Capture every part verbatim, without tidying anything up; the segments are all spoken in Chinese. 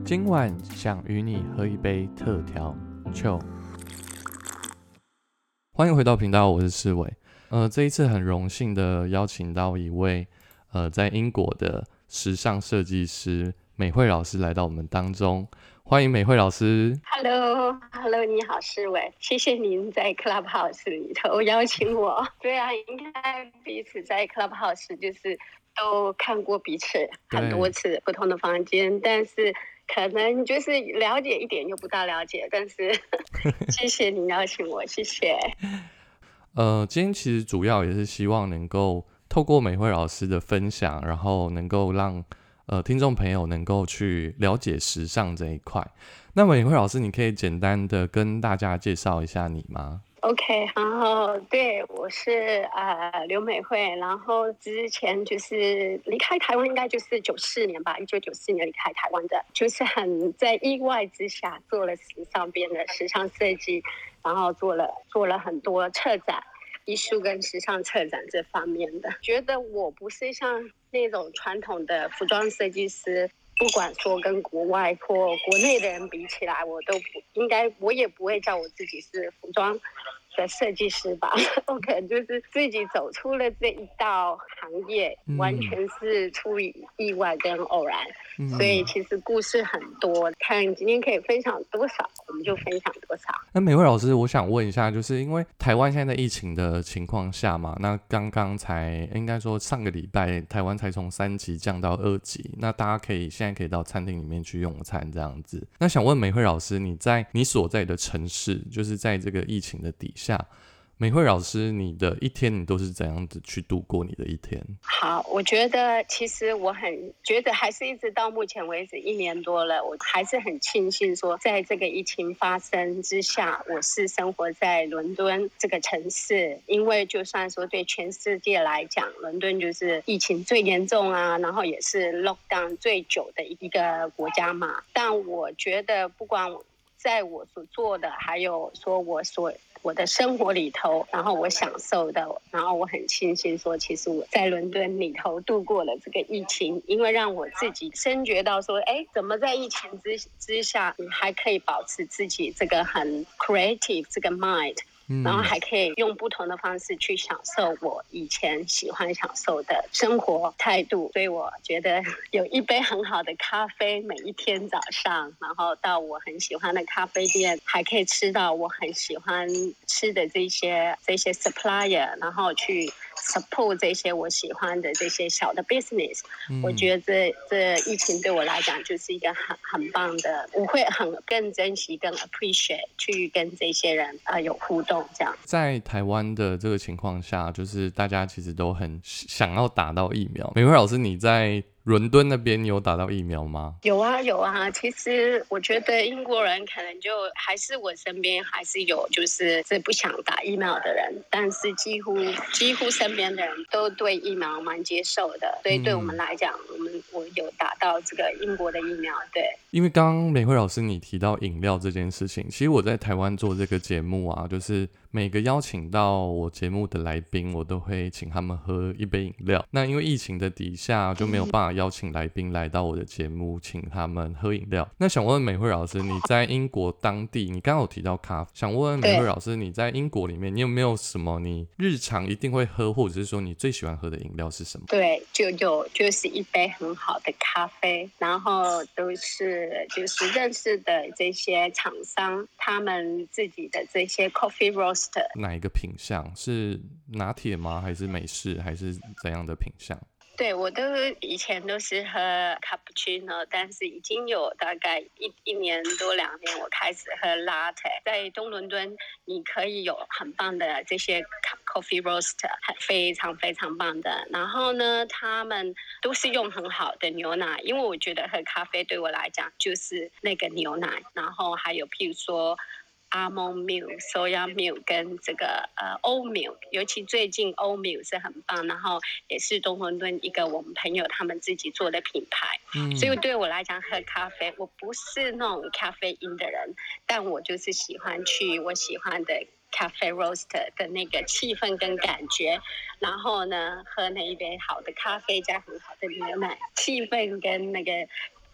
今晚想与你喝一杯特调酒。欢迎回到频道，我是世伟。呃，这一次很荣幸的邀请到一位呃在英国的时尚设计师美慧老师来到我们当中，欢迎美慧老师。 Hello，Hello， 你好，世伟，谢谢您在 Clubhouse 里头邀请我。对啊，应该彼此在 Clubhouse 就是都看过彼此很多次不同的房间，但是可能就是了解一点又不大了解，但是谢谢你邀请我，谢谢。 呃，今天其实主要也是希望能够透过美慧老师的分享，然后能够让呃听众朋友能够去了解时尚这一块。那美慧老师，你可以简单的跟大家介绍一下你吗？ OK， 然后对，我是呃刘美慧，然后之前就是离开台湾，应该就是九四年吧，一九九四年离开台湾的，就是很在意外之下做了时尚边的时尚设计，然后做了做了很多策展。艺术跟时尚策展这方面的，觉得我不是像那种传统的服装设计师，不管说跟国外或国内的人比起来，我都不应该，我也不会叫我自己是服装的设计师吧。我可能就是自己走出了这一道行业，嗯、完全是出于意外跟偶然、嗯，所以其实故事很多，看今天可以分享多少，我们就分享多少。 那美慧老师，我想问一下，就是因为台湾现在在疫情的情况下嘛，那刚刚才应该说上个礼拜台湾才从三级降到二级，那大家可以现在可以到餐厅里面去用餐这样子。那想问美慧老师，你在你所在的城市，就是在这个疫情的底下，美慧老师，你的一天你都是怎样子去度过你的一天？ 好，我觉得其实我很觉得还是一直到目前为止一年多了，我还是很庆幸说，在这个疫情发生之下，我是生活在伦敦这个城市，因为就算说对全世界来讲，伦敦就是疫情最严重啊，然后也是 lockdown 最久的一个国家嘛。但我觉得不管在我所做的，还有说我所我的生活里头，然后我享受的，然后我很庆幸说，其实我在伦敦里头度过了这个疫情，因为让我自己深觉到说，哎，怎么在疫情之之下，你还可以保持自己这个很 creative 这个 mind。然后还可以用不同的方式去享受我以前喜欢享受的生活态度，所以我觉得有一杯很好的咖啡每一天早上，然后到我很喜欢的咖啡店，还可以吃到我很喜欢吃的这些这些 supplier， 然后去 support 这些我喜欢的这些小的 business、嗯、我觉得这这疫情对我来讲就是一个很很棒的，我会很更珍惜更 appreciate 去跟这些人、呃、有互动。 在台湾的这个情况下，就是大家其实都很想要打到疫苗。美慧老师，你在伦敦那边你有打到疫苗吗？ 有啊有啊，其实我觉得英国人可能就还是我身边还是有就是是不想打疫苗的人，但是几乎几乎身边的人都对疫苗蛮接受的，所以对我们来讲、嗯、我们我有打到这个英国的疫苗。对， 因为刚刚美慧老师你提到饮料这件事情，其实我在台湾做这个节目啊，就是每个邀请到我节目的来宾，我都会请他们喝一杯饮料。那因为疫情的底下就没有办法邀请来宾来到我的节目，请他们喝饮料。那想问美慧老师，你在英国当地，你刚刚有提到咖啡，想问美慧老师，你在英国里面，你有没有什么你日常一定会喝，或者是说你最喜欢喝的饮料是什么？ 对，就有就是一杯很好的咖啡，然后都是就是认识的这些厂商，他们自己的这些 coffee roaster。 哪一个品项是拿铁吗？还是美式？还是怎样的品项？ 对，我都以前都是喝 cappuccino， 但是已经有大概一一年多两年，我开始喝 latte。在东伦敦，你可以有很棒的这些 coffee roaster， 非常非常棒的。然后呢，他们都是用很好的牛奶，因为我觉得喝咖啡对我来讲就是那个牛奶。然后还有譬如说almond milk、soya milk 跟这个呃 oat milk， 尤其最近 oat milk 是很棒，然后也是东伦敦一个我们朋友他们自己做的品牌。嗯，所以对我来讲喝咖啡，我不是那种咖啡因的人，但我就是喜欢去我喜欢的咖啡 roaster 的那个气氛跟感觉，然后呢喝那一杯好的咖啡加很好的牛奶，气氛跟那个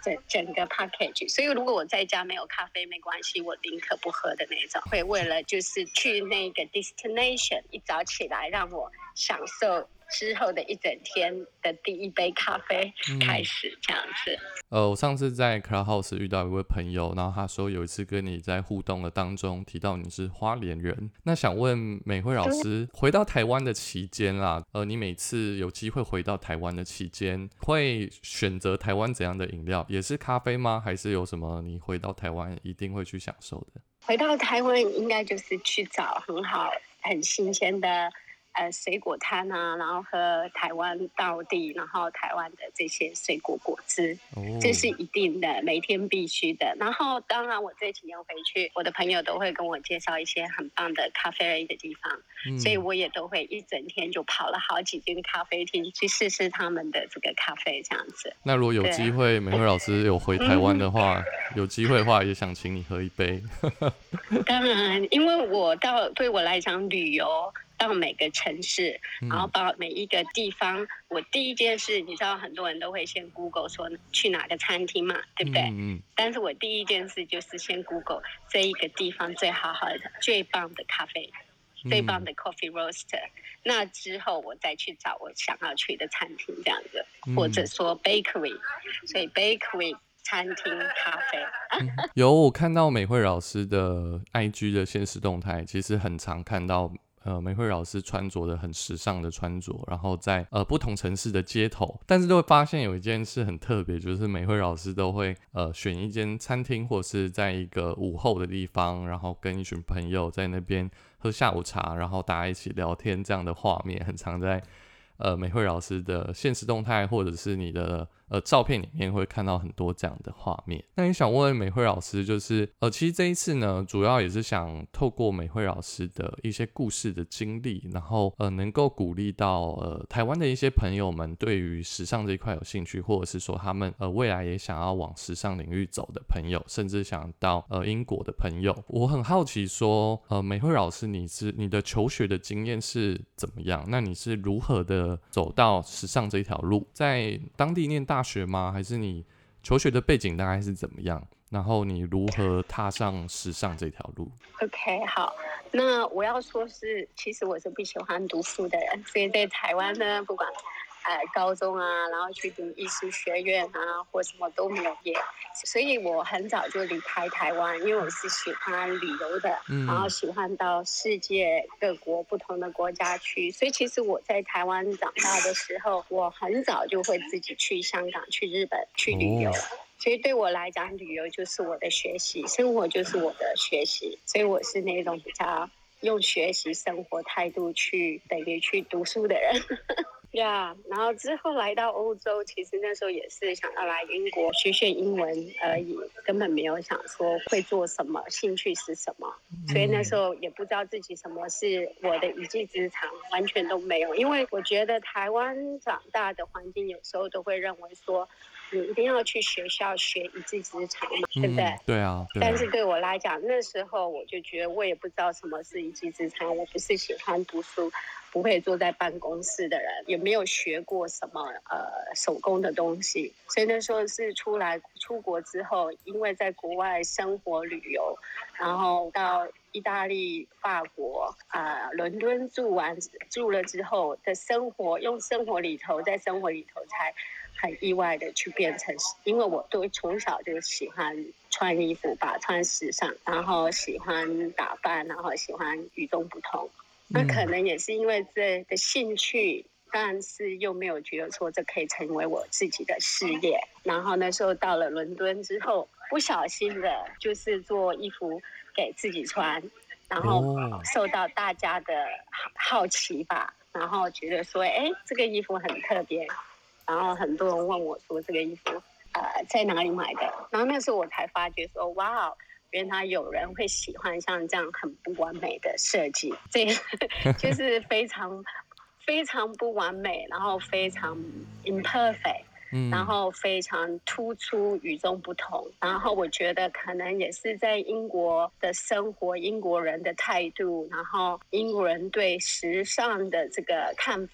整整个 package。所以如果我在家没有咖啡没关系，我宁可不喝的那种。会为了就是去那个 destination， 一早起来让我享受之后的一整天的第一杯咖啡开始这样子。 呃，我上次在 Clubhouse 遇到一位朋友，然后他说有一次跟你在互动的当中提到你是花莲人，那想问美惠老师，回到台湾的期间啦，呃，你每次有机会回到台湾的期间，会选择台湾怎样的饮料？也是咖啡吗？还是有什么你回到台湾一定会去享受的？ 回到台湾应该就是去找很好、很新鲜的。呃，水果摊啊，然后喝台湾道地，然后台湾的这些水果果汁，哦，这是一定的，每天必须的。然后，当然我这几年回去，我的朋友都会跟我介绍一些很棒的咖啡的地方，嗯，所以我也都会一整天就跑了好几间咖啡厅去试试他们的这个咖啡，这样子。 那如果有机会，美惠老师有回台湾的话，嗯，有机会的话，也想请你喝一杯。 当然，因为我到对我来讲，旅游。到每个城市，然后到每一个地方，嗯，我第一件事，你知道很多人都会先 Google 说去哪个餐厅嘛，对不对？嗯，但是我第一件事就是先 Google 这一个地方最好喝的、最棒的咖啡，嗯，最棒的 coffee roaster。那之后我再去找我想要去的餐厅，这样子，嗯，或者说 bakery， 所以 bakery。餐厅咖啡， 嗯，有我看到美惠老师的 I G 的限时动态，其实很常看到呃美惠老师穿着的很时尚的穿着，然后在呃不同城市的街头，但是都会发现有一件事很特别，就是美惠老师都会呃选一间餐厅或是在一个午后的地方，然后跟一群朋友在那边喝下午茶，然后大家一起聊天，这样的画面很常在呃美惠老师的限时动态或者是你的呃照片里面会看到很多这样的画面。那也想问美惠老师，就是呃其实这一次呢，主要也是想透过美惠老师的一些故事的经历，然后呃能够鼓励到呃台湾的一些朋友们对于时尚这一块有兴趣，或者是说他们呃未来也想要往时尚领域走的朋友，甚至想到呃英国的朋友。我很好奇说，呃美惠老师你是你的求学的经验是怎么样？那你是如何的走到时尚这一条路？在当地念大学吗？还是你求学的背景大概是怎么样？然后你如何踏上时尚这条路 ？OK， 好，那我要说是，其实我是不喜欢读书的人，所以在台湾呢，不管呃高中啊，然后去读艺术学院啊，或什么都没有念，所以我很早就离开台湾，因为我是喜欢旅游的，嗯，然后喜欢到世界各国不同的国家去，所以其实我在台湾长大的时候，我很早就会自己去香港、去日本去旅游。哦，所以对我来讲，旅游就是我的学习，生活就是我的学习，所以我是那种比较用学习生活态度去等于去读书的人。呀、yeah, 然后之后来到欧洲，其实那时候也是想要来英国学学英文而已，根本没有想说会做什么，兴趣是什么，所以那时候也不知道自己什么是我的一技之长，完全都没有。因为我觉得台湾长大的环境有时候都会认为说，你一定要去学校学一技之长嘛，对不对？ 嗯、对啊，对啊。 但是对我来讲，那时候我就觉得我也不知道什么是一技之长，我不是喜欢读书，不会坐在办公室的人，也没有学过什么呃手工的东西，所以那时候是出来出国之后，因为在国外生活旅游，然后到意大利、法国啊、呃、伦敦住完住了之后的生活，用生活里头在生活里头才很意外的去变成，因为我都从小就喜欢穿衣服吧，穿时尚，然后喜欢打扮，然后喜欢与众不同。那可能也是因为这的兴趣，但是又没有觉得说这可以成为我自己的事业。然后那时候到了伦敦之后，不小心的就是做衣服给自己穿，然后受到大家的好奇吧，然后觉得说，哎，这个衣服很特别，然后很多人问我说这个衣服呃在哪里买的，然后那时候我才发觉说，哇，原来有人会喜欢像这样很不完美的设计，这就是非常非常不完美，然后非常 imperfect，嗯，然后非常突出与众不同。然后我觉得可能也是在英国的生活，英国人的态度，然后英国人对时尚的这个看法，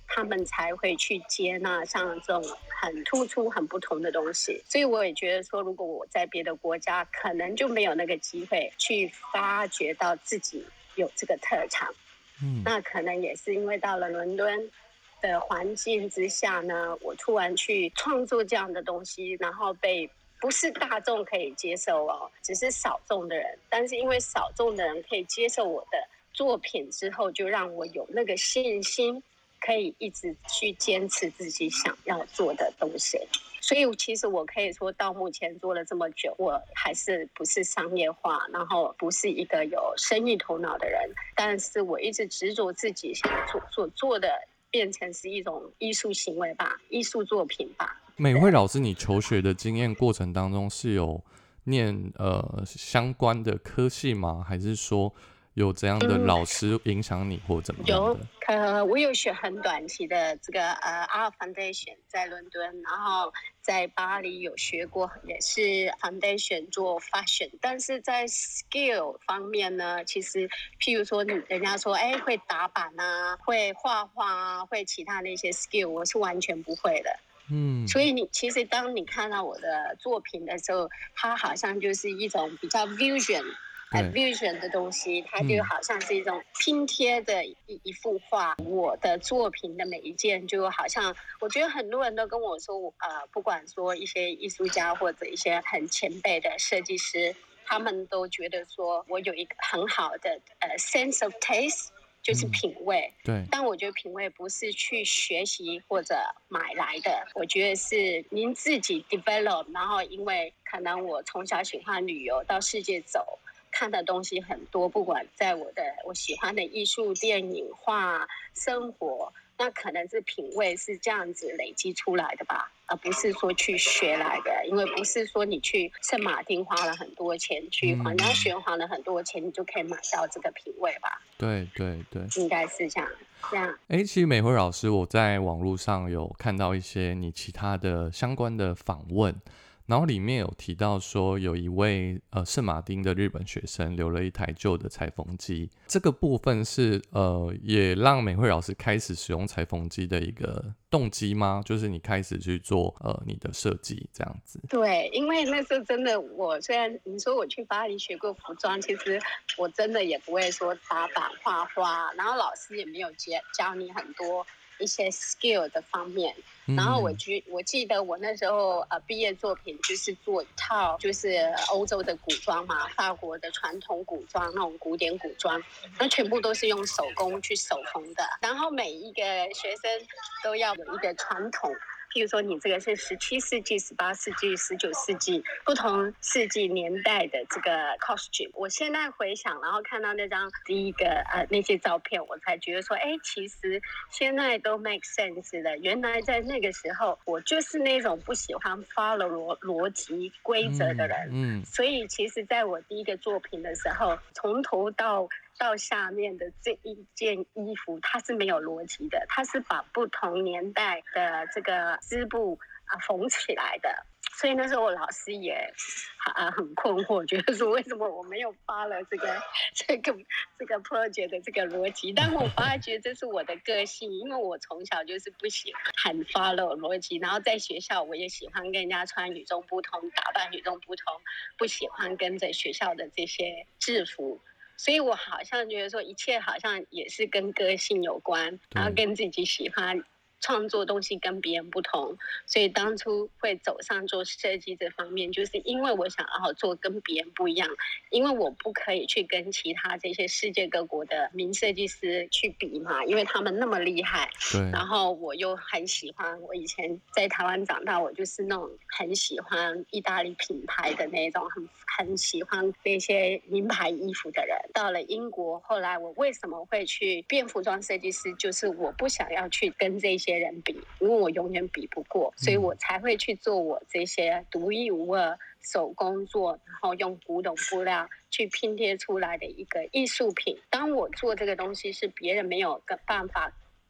他们才会去接纳像这种很突出很不同的东西。所以我也觉得说，如果我在别的国家可能就没有那个机会去发掘到自己有这个特长。嗯，那可能也是因为到了伦敦的环境之下呢，我突然去创作这样的东西，然后被不是大众可以接受哦，只是少众的人，但是因为少众的人可以接受我的作品之后，就让我有那个信心可以一直去坚持自己想要做的东西。所以其实我可以说到目前做了这么久，我还是不是商业化，然后不是一个有生意头脑的人，但是我一直执着自己想做所做的变成是一种艺术行为吧，艺术作品吧。 美慧老师，你求学的经验过程当中是有念呃相关的科系吗？还是说有怎样的老师影响你或怎么样的？ 有，呃，我有学很短期的这个呃 Art Foundation 在伦敦，然后在巴黎有学过，也是 Foundation 做 Fashion， 但是在 skill 方面呢，其实譬如说你人家说哎会打板啊，会画画啊，会其他的一些 skill， 我是完全不会的。嗯，所以你其实当你看到我的作品的时候，它好像就是一种比较 vision。呃 vision 的东西，它就好像是一种拼贴的一一幅画。我的作品的每一件，就好像我觉得很多人都跟我说，呃，不管说一些艺术家或者一些很前辈的设计师，他们都觉得说我有一个很好的呃 sense of taste。就是品味、嗯，对。但我觉得品味不是去学习或者买来的，我觉得是您自己 develop。然后因为可能我从小喜欢旅游，到世界走。看的东西很多，不管在我的我喜欢的艺术、电影、画、生活，那可能是品味是这样子累积出来的吧，而不是说去学来的。因为不是说你去圣马丁花了很多钱，去环绕学花了很多钱，你就可以买到这个品味吧？ 对对对， 应该是这样。这样， 哎，其实美慧老师，我在网络上有看到一些你其他的相关的访问。然后里面有提到说，有一位呃圣马丁的日本学生留了一台旧的裁缝机，这个部分是呃也让美慧老师开始使用裁缝机的一个动机吗？就是你开始去做呃你的设计这样子。 对，因为那时候真的，我虽然你说我去巴黎学过服装，其实我真的也不会说打板画画，然后老师也没有教教你很多一些 skill 的方面。然后我记我记得我那时候呃毕业作品就是做一套就是欧洲的古装嘛，法国的传统古装那种古典古装，那全部都是用手工去手缝的。然后每一个学生都要有一个传统。譬如说你这个是十七世纪、十八世纪、十九世纪不同世纪年代的这个 costume， 我现在回想，然后看到那张第一个呃那些照片，我才觉得说，哎，其实现在都 make sense 的。原来在那个时候，我就是那种不喜欢 follow 逻逻辑规则的人，嗯，嗯所以其实在我第一个作品的时候，从头到到下面的这一件衣服，它是没有逻辑的，它是把不同年代的这个织布啊缝起来的。所以那时候我老师也啊很困惑，觉得说为什么我没有发了这个这个这个 project 的这个逻辑？但我发觉这是我的个性，因为我从小就是不喜欢很 follow 逻辑，然后在学校我也喜欢跟人家穿与众不同，打扮与众不同，不喜欢跟着学校的这些制服。所以我好像觉得说一切好像也是跟个性有关，然后跟自己喜欢创作东西跟别人不同，所以当初会走上做设计这方面，就是因为我想要做跟别人不一样，因为我不可以去跟其他这些世界各国的名设计师去比嘛，因为他们那么厉害。对。然后我又很喜欢，我以前在台湾长大，我就是那种很喜欢意大利品牌的那种，很很喜欢那些名牌衣服的人。到了英国，后来我为什么会去变服装设计师，就是我不想要去跟这些人比，因为我永远比不过，所以我才会去做我这些独一无二手工做，然后用古董布料去拼贴出来的一个艺术品。当我做这个东西是别人没有办法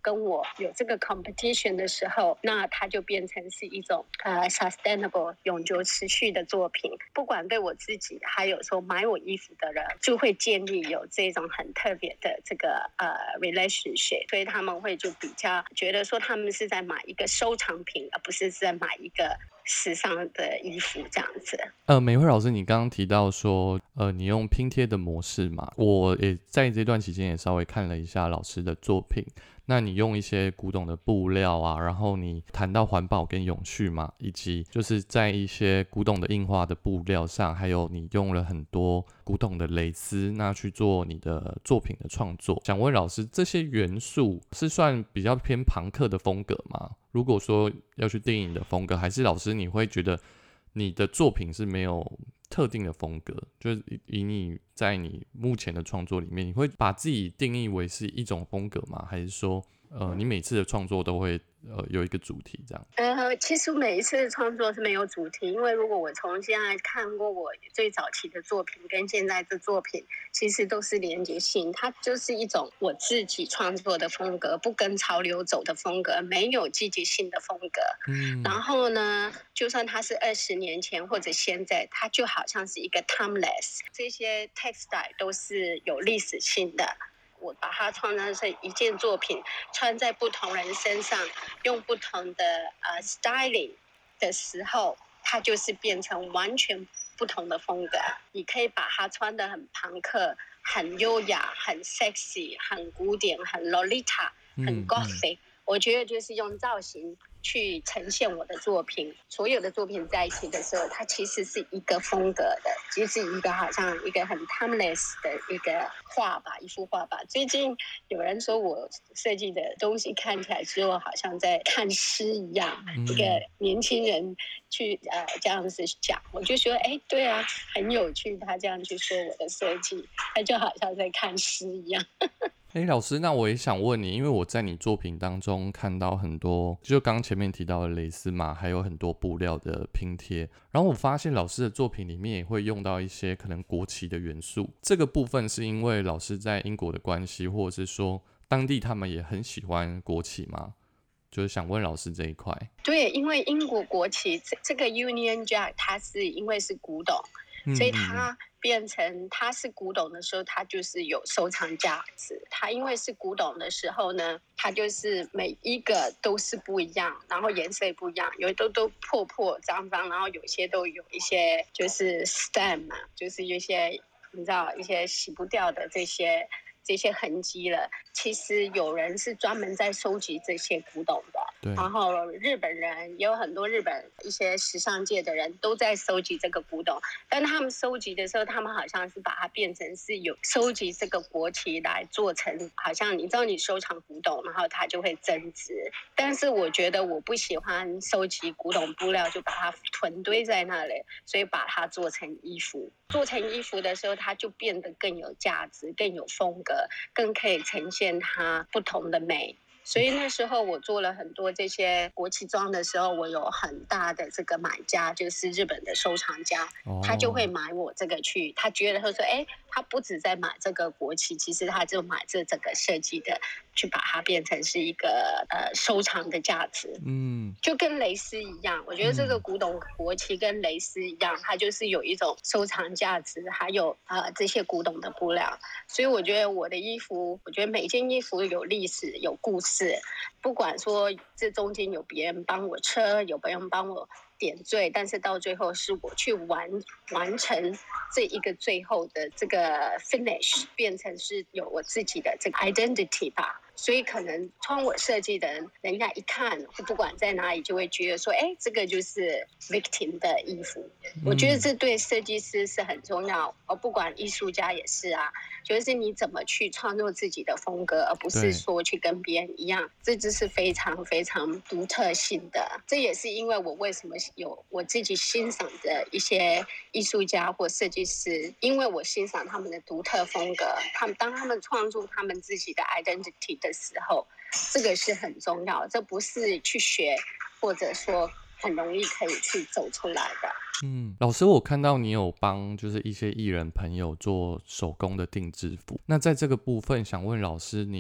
跟我有这个 competition 的时候，那它就变成是一种呃 sustainable 永久持续的作品。不管对我自己，还有说买我衣服的人，就会建立有这种很特别的这个呃 relationship， 所以他们会就比较觉得说他们是在买一个收藏品，而不是在买一个时尚的衣服这样子。 呃，美惠老师，你刚刚提到说，呃，你用拼贴的模式嘛，我也在这段期间也稍微看了一下老师的作品。那你用一些古董的布料啊，然后你谈到环保跟永续嘛，以及就是在一些古董的印花的布料上，还有你用了很多古董的蕾丝，那去做你的作品的创作。想问老师，这些元素是算比较偏朋克的风格吗？如果说要去定义你的风格，还是老师你会觉得你的作品是没有特定的风格，就是以你在你目前的创作里面，你会把自己定义为是一种风格吗？还是说，呃，你每次的创作都会呃有一个主题这样？ 呃，其实每一次的创作是没有主题，因为如果我从现在看过我最早期的作品跟现在的作品，其实都是连结性，它就是一种我自己创作的风格，不跟潮流走的风格，没有季节性的风格。嗯，然后呢，就算它是二十年前或者现在，它就好像是一个 timeless， 这些 textile 都是有历史性的。我把它创造成一件作品，穿在不同人身上，用不同的呃 styling 的时候，它就是变成完全不同的风格。你可以把它穿得很朋克、很优雅、很 sexy、很古典、很 Lolita、很 Gothic、嗯嗯。我觉得就是用造型去呈现我的作品，所有的作品在一起的时候，它其实是一个风格的，其实是一个好像一个很 timeless 的一个画吧，一幅画吧。最近有人说我设计的东西看起来之后好像在看诗一样，嗯、一个年轻人去呃这样子讲，我就说哎，对啊，很有趣，他这样去说我的设计，他就好像在看诗一样。 哎、欸，老师，那我也想问你，因为我在你作品当中看到很多，就刚前面提到的蕾丝嘛，还有很多布料的拼贴，然后我发现老师的作品里面也会用到一些可能国旗的元素。这个部分是因为老师在英国的关系，或者是说当地他们也很喜欢国旗吗？就是想问老师这一块。 对，因为英国国旗这个 Union Jack 它是因为是古董，嗯、所以它变成它是古董的时候，它就是有收藏价值。它因为是古董的时候呢，它就是每一个都是不一样，然后颜色也不一样，有的都都破破脏脏，然后有些都有一些就是 stain 嘛，就是有一些你知道一些洗不掉的这些这些痕迹了。其实有人是专门在收集这些古董的。然后日本人也有很多日本一些时尚界的人都在收集这个古董，但他们收集的时候，他们好像是把它变成是有收集这个国旗来做成，好像你知道你收藏古董，然后它就会增值。但是我觉得我不喜欢收集古董布料就把它囤堆在那里，所以把它做成衣服。做成衣服的时候，它就变得更有价值、更有风格，更可以呈现它不同的美。所以那时候我做了很多这些国旗装的时候，我有很大的这个买家，就是日本的收藏家，他就会买我这个去，他觉得他说，哎，他不止在买这个国旗，其实他就买这整个设计的，去把它变成是一个呃收藏的价值。嗯，就跟蕾丝一样，我觉得这个古董国旗跟蕾丝一样，它就是有一种收藏价值，还有呃这些古董的布料。所以我觉得我的衣服，我觉得每件衣服有历史，有故事。不管说这中间有别人帮我车，有别人帮我点缀，但是到最后是我去完完成这一个最后的这个 finish， 变成是有我自己的这个 identity 吧。所以可能穿我设计的人，人家一看，不管在哪里，就会觉得说，哎，这个就是 Victim 的衣服。嗯、我觉得这对设计师是很重要，而不管艺术家也是啊，就是你怎么去创作自己的风格，而不是说去跟别人一样，这就是非常非常独特性的。这也是因为我为什么有我自己欣赏的一些艺术家或设计师，因为我欣赏他们的独特风格，他们当他们创作他们自己的 identity 的时候，这个是很重要，这不是去学或者说很容易可以去走出来的。 嗯，老师，我看到你有帮就是一些艺人朋友做手工的定制服，那在这个部分想问老师，你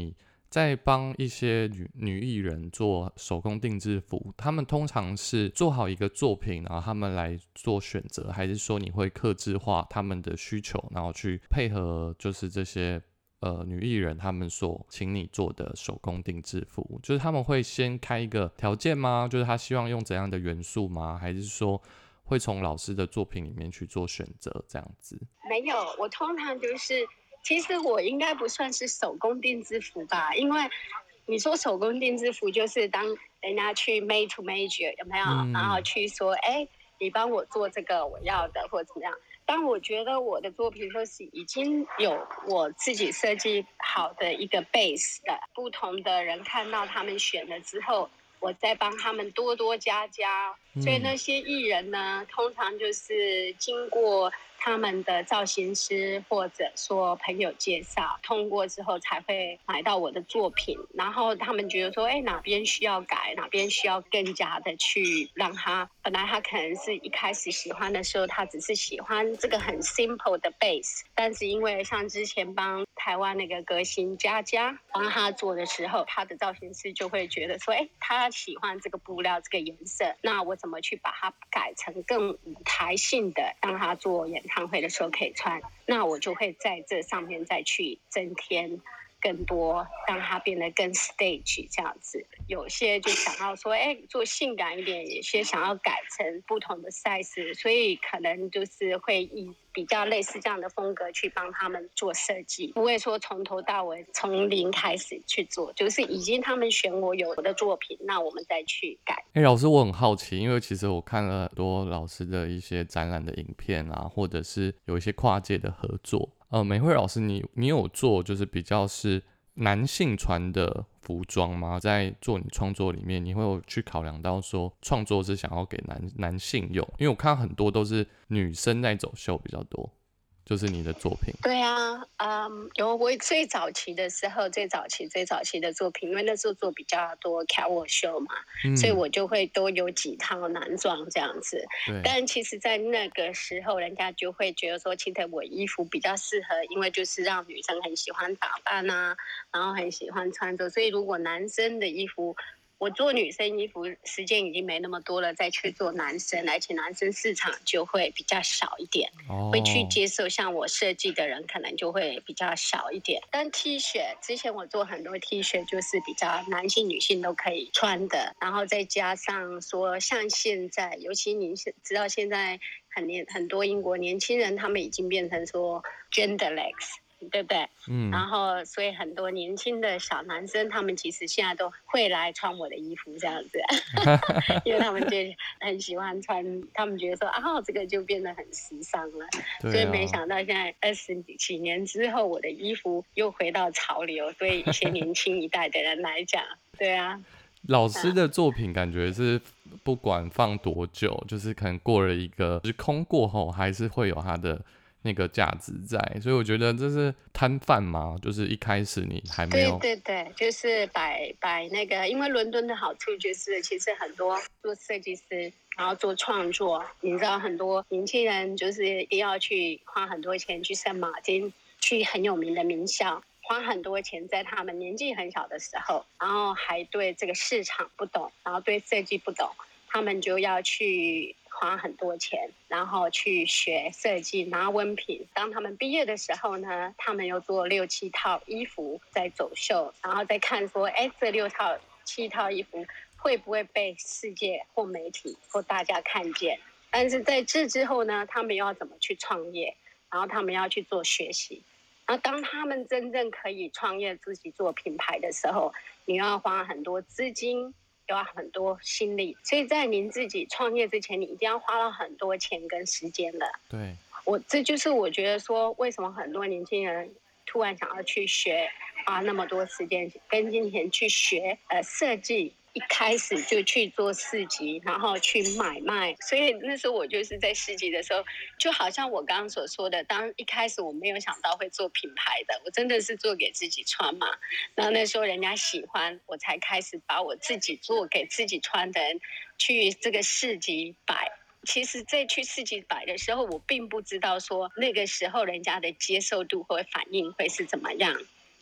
在帮一些女女艺人做手工定制服，他们通常是做好一个作品，然后他们来做选择，还是说你会客制化他们的需求，然后去配合就是这些呃女艺人他们所请你做的手工定制服？就是他们会先开一个条件吗？就是他希望用怎样的元素吗？还是说会从老师的作品里面去做选择这样子？ 没有，我通常就是，其实我应该不算是手工定制服吧，因为你说手工定制服，就是当人家去 made to measure 有没有？嗯、然后去说，哎，你帮我做这个我要的，或者怎么样。当我觉得我的作品就是已经有我自己设计好的一个 base 的，不同的人看到他们选了之后，我再帮他们多多加加。所以那些艺人呢，通常就是经过他们的造型师或者说朋友介绍通过之后才会买到我的作品，然后他们觉得说，哎，哪边需要改，哪边需要更加的去让他，本来他可能是一开始喜欢的时候，他只是喜欢这个很 simple 的 base， 但是因为像之前帮台湾那个歌星佳佳帮他做的时候，他的造型师就会觉得说，哎，他喜欢这个布料这个颜色，那我怎么去把它改成更舞台性的，让他做演唱会的时候可以穿，那我就会在这上面再去增添更多，让它变得更 stage 这样子。有些就想要说，哎，做性感一点，有些想要改成不同的 size， 所以可能就是会以比较类似这样的风格去帮他们做设计，不会说从头到尾从零开始去做，就是已经他们选我有的作品，那我们再去改。 哎、欸，老师，我很好奇，因为其实我看了很多老师的一些展览的影片啊，或者是有一些跨界的合作。呃，美惠老师你，你有做就是比较是男性穿的服装吗？在做你创作里面，你会有去考量到说创作是想要给男男性用？因为我看到很多都是女生在走秀比较多。就是你的作品。 对啊，嗯，有我最早期的时候，最早期最早期的作品，因为那时候做比较多 catwalk show 嘛、嗯，所以我就会都有几套男装这样子。对。但其实，在那个时候，人家就会觉得说，其实我衣服比较适合，因为就是让女生很喜欢打扮啊，然后很喜欢穿着。所以如果男生的衣服，我做女生衣服时间已经没那么多了，再去做男生，而且男生市场就会比较少一点，哦、会去接受像我设计的人可能就会比较少一点。但 T 恤之前我做很多 T 恤就是比较男性女性都可以穿的，然后再加上说像现在，尤其你知道现在很年很多英国年轻人他们已经变成说 genderless。对不对？嗯，然后所以很多年轻的小男生，他们其实现在都会来穿我的衣服这样子，因为他们就很喜欢穿，他们觉得说啊，这个就变得很时尚了。对啊、所以没想到现在二十几年之后，我的衣服又回到潮流，对一些年轻一代的人来讲，对啊。 老师的作品感觉是不管放多久，就是可能过了一个时空过后，还是会有它的那个价值在，所以我觉得这是摊贩嘛，就是一开始你还没有， 对对对，就是摆摆那个，因为伦敦的好处就是，其实很多做设计师，然后做创作，你知道很多年轻人就是一定要去花很多钱去圣马丁，去很有名的名校，花很多钱在他们年纪很小的时候，然后还对这个市场不懂，然后对设计不懂，他们就要去花很多钱，然后去学设计，拿文凭。当他们毕业的时候呢，他们又做六七套衣服在走秀，然后再看说，哎，这六套七套衣服会不会被世界或媒体或大家看见？但是在这之后呢，他们又要怎么去创业？然后他们要去做学习。然后当他们真正可以创业自己做品牌的时候，你要花很多资金，要很多心力，所以在您自己创业之前，你一定要花了很多钱跟时间的。 对， 我这就是我觉得说，为什么很多年轻人突然想要去学，花那么多时间跟金钱去学呃设计。一开始就去做市集，然后去买卖，所以那时候我就是在市集的时候，就好像我刚刚所说的，当一开始我没有想到会做品牌的，我真的是做给自己穿嘛。然后那时候人家喜欢，我才开始把我自己做给自己穿的人去这个市集摆。其实在去市集摆的时候，我并不知道说那个时候人家的接受度或反应会是怎么样。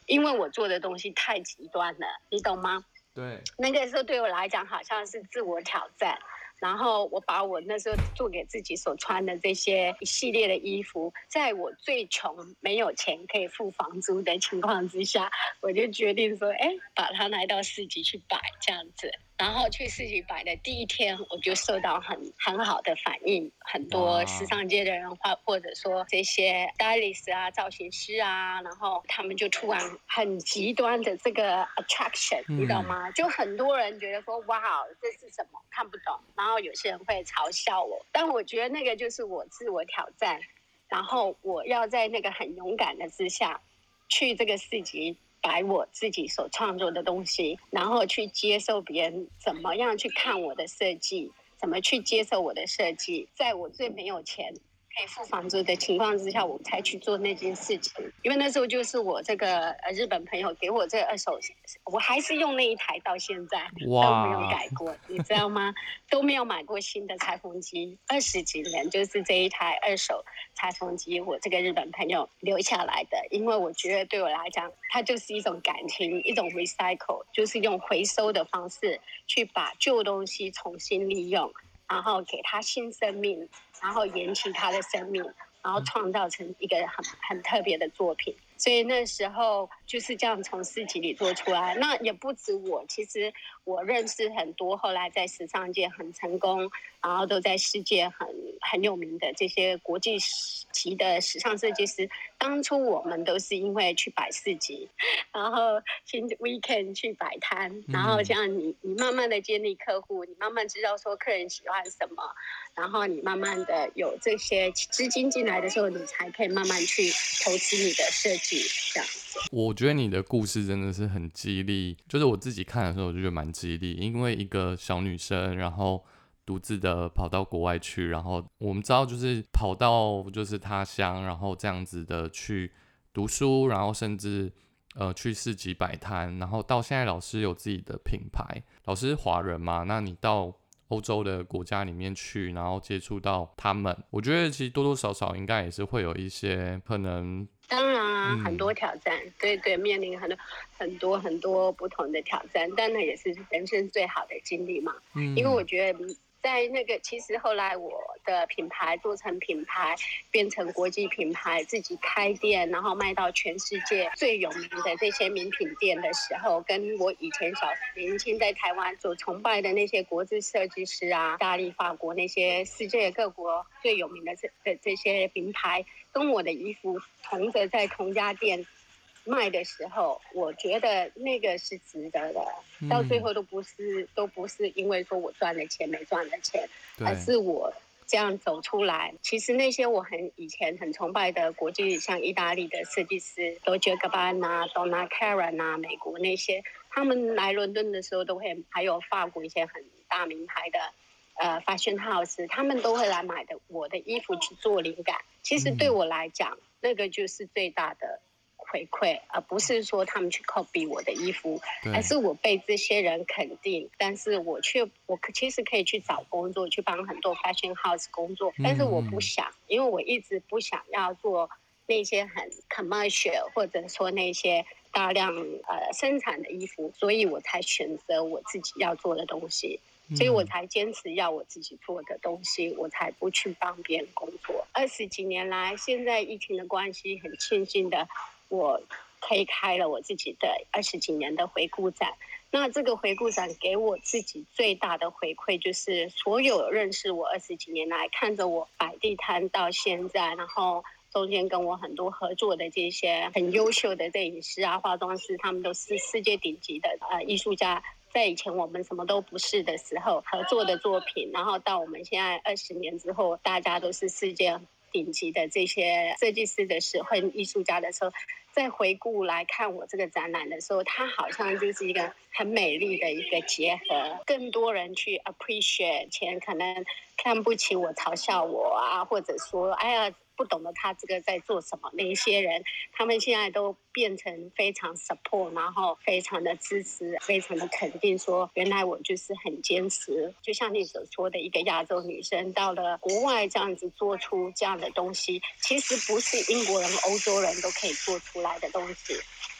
因为我做的东西太极端了，你懂吗？ 对， 那个时候对我来讲好像是自我挑战。然后我把我那时候做给自己所穿的这些一系列的衣服，在我最穷没有钱可以付房租的情况之下，我就决定说，哎，把它拿到市集去摆这样子。然后去市集摆的第一天，我就受到很很好的反应，很多时尚界的人或或者说这些 stylist 啊、造型师啊，然后他们就突然很极端的这个 attraction，、嗯、你懂吗？就很多人觉得说，哇，这是什么？看不懂。然后有些人会嘲笑我，但我觉得那个就是我自我挑战，然后我要在那个很勇敢的之下，去这个市集。摆我自己所创作的东西，然后去接受别人怎么样去看我的设计，怎么去接受我的设计。在我最没有钱可以付房租的情况之下，我才去做那件事情。因为那时候就是我这个呃日本朋友给我这二手，我还是用那一台到现在都没有改过，你知道吗？都没有买过新的裁缝机，二十几年就是这一台二手裁缝机，我这个日本朋友留下来的。因为我觉得对我来讲，它就是一种感情，一种 recycle， 就是用回收的方式去把旧东西重新利用，然后给它新生命，然后延续它的生命，然后创造成一个很很特别的作品。所以那时候就是这样从市集里做出来。那也不止我，其实我认识很多后来在时尚界很成功，然后都在世界很很有名的这些国际级的时尚设计师。当初我们都是因为去摆市集，然后去 weekend 去摆摊，然后这样你你慢慢的建立客户，你慢慢知道说客人喜欢什么，然后你慢慢的有这些资金进来的时候，你才可以慢慢去投资你的设计。这样子， 我觉得你的故事真的是很激励，就是我自己看的时候我就觉得蛮激励，因为一个小女生，然后独自的跑到国外去，然后我们知道就是跑到就是他乡，然后这样子的去读书，然后甚至呃去市集摆摊，然后到现在老师有自己的品牌，老师是华人嘛，那你到欧洲的国家里面去，然后接触到他们，我觉得其实多多少少应该也是会有一些可能。 当然啊、嗯，很多挑战，对对，面临很多很多很多不同的挑战，但那也是人生最好的经历嘛。嗯，因为我觉得在那个，其实后来我的品牌做成品牌，变成国际品牌，自己开店，然后卖到全世界最有名的这些名品店的时候，跟我以前小年轻在台湾所崇拜的那些国际设计师啊，意大利、法国那些世界各国最有名的这的这些名牌，跟我的衣服同着在同家店卖的时候，我觉得那个是值得的。嗯、到最后都不是都不是因为说我赚了钱没赚了钱，而是我这样走出来。其实那些我很以前很崇拜的国际，像意大利的设计师 Dolce Gabbana、Donna Karan 啊，美国那些，他们来伦敦的时候都会，还有法国一些很大名牌的。呃 ，fashion house， 他们都会来买的我的衣服去做灵感。其实对我来讲，嗯、那个就是最大的回馈，而不是说他们去 copy 我的衣服，而是我被这些人肯定。但是我却，我其实可以去找工作，去帮很多 fashion house 工作，但是我不想，因为我一直不想要做那些很 commercial 或者说那些大量呃生产的衣服，所以我才选择我自己要做的东西。所以我才坚持要我自己做的东西，我才不去帮别人工作。二十几年来，现在疫情的关系，很庆幸的，我可以开了我自己的二十几年的回顾展。那这个回顾展给我自己最大的回馈，就是所有认识我二十几年来，看着我摆地摊到现在，然后中间跟我很多合作的这些很优秀的摄影师啊、化妆师，他们都是世界顶级的呃艺术家。在以前我们什么都不是的时候合作的作品，然后到我们现在二十年之后，大家都是世界顶级的这些设计师的时候、艺术家的时候，再回顾来看我这个展览的时候，它好像就是一个很美丽的一个结合，更多人去 appreciate， 前可能看不起我、嘲笑我啊，或者说哎呀不懂得他这个在做什么，那一些人他们现在都变成非常 support， 然后非常的支持，非常的肯定，说原来我就是很坚持，就像你所说的一个亚洲女生到了国外这样子做出这样的东西，其实不是英国人、欧洲人都可以做出来的东西。